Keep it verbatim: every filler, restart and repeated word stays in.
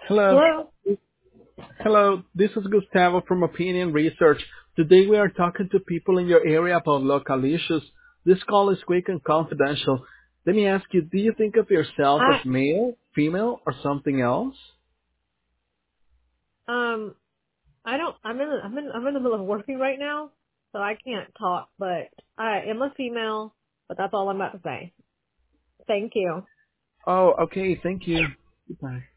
Hello. Hello. Hello. This is Gustavo from Opinion Research. Today we are talking to people in your area about local issues. This call is quick and confidential. Let me ask you, do you think of yourself Hi. as male, female, or something else? Um, I don't. I'm in. The, I'm in. I'm in the middle of working right now, so I can't talk. But I am a female. But that's all I'm about to say. Thank you. Oh, okay. Thank you. Goodbye.